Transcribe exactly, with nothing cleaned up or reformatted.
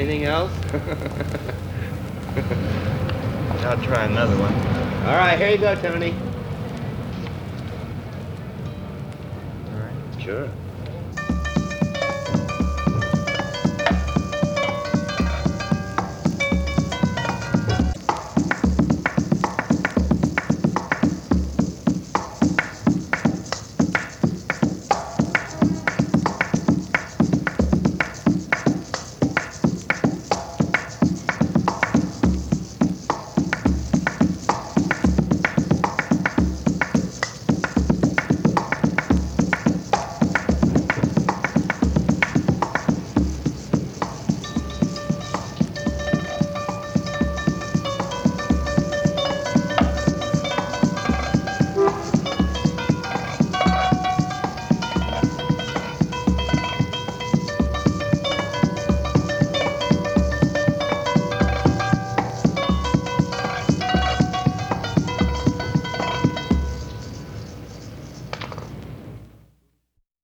Anything else? I'll try another one. All right, here you go, Tony. All right. Sure.